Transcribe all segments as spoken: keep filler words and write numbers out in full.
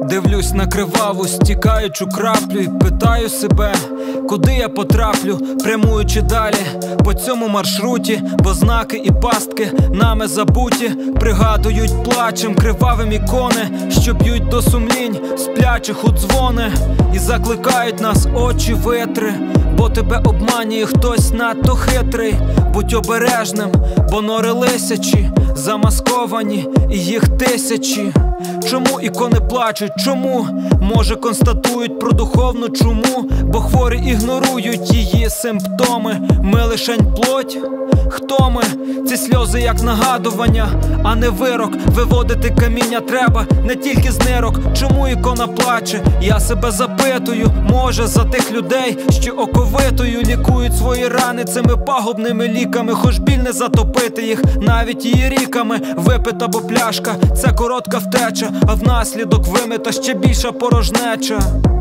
Дивлюсь на криваву, стікаючу краплю і питаю себе, куди я потраплю, прямуючи далі по цьому маршруті, бо знаки і пастки нами забуті, пригадують плачем кривавим ікони, що б'ють до сумлінь сплячих у дзвони і закликають нас очі витри, бо тебе обманює хтось надто хитрий. Будь обережним, бо нори лисячі, замасковані і їх тисячі. Чому ікони плачуть? Чому? Може констатують про духовну чуму, бо хворі ігнорують її симптоми. Ми лишень плоть? Хто ми? Ці сльози як нагадування, а не вирок. Виводити каміння треба не тільки з нирок. Чому ікона плаче? Я себе запитую. Може за тих людей, що оковитою лікують свої рани цими пагубними ліками, хоч біль не затопити їх навіть її ріками. Випита бо пляшка – це коротка втеча, а внаслідок вимита ще більша порожнеча.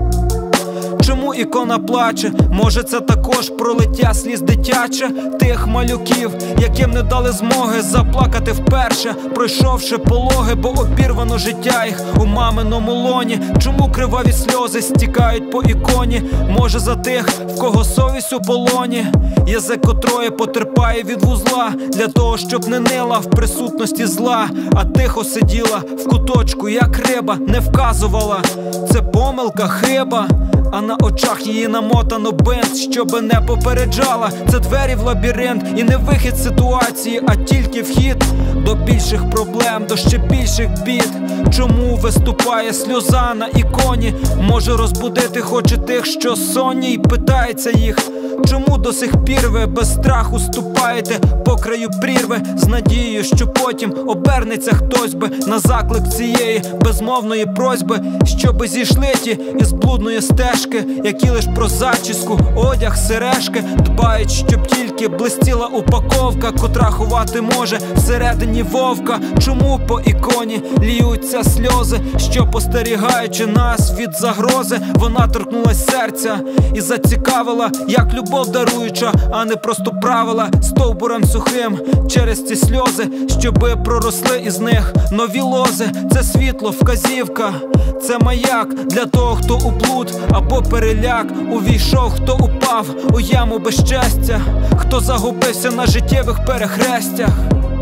Чому ікона плаче? Може це також пролиття сліз дитяче тих малюків, яким не дали змоги заплакати вперше, пройшовши пологи, бо обірвано життя їх у маминому лоні. Чому криваві сльози стікають по іконі? Може за тих, в кого совість у полоні, язик котрої потерпає від вузла, для того, щоб не нила в присутності зла, а тихо сиділа в куточку, як риба, не вказувала. Це помилка, хиба, а на очах її намотано бинт, щоби не попереджала. Це двері в лабіринт і не вихід з ситуації, а тільки вхід до більших проблем, до ще більших бід. Чому виступає сльоза на іконі? Може розбудити хоче тих, що сонні, й питається їх, чому до сих пір ви без страху ступаєте по краю прірви, з надією, що потім обернеться хтось би на заклик цієї безмовної просьби, щоби зійшли ті із блудної стежки, які лиш про зачіску, одяг, сережки дбають, щоб тільки блистіла упаковка, котра ховати може всередині вовка. Чому по іконі ліються сльози, що постерігаючи нас від загрози, вона торкнулась серця і зацікавила, як любов даруюча, а не просто правила стовбуром сухим через ці сльози, щоби проросли із них нові лози. Це світло, вказівка, це маяк для того, хто у блуд або переляк увійшов, хто упав у яму безчестя, хто загубився на життєвих перехрестях.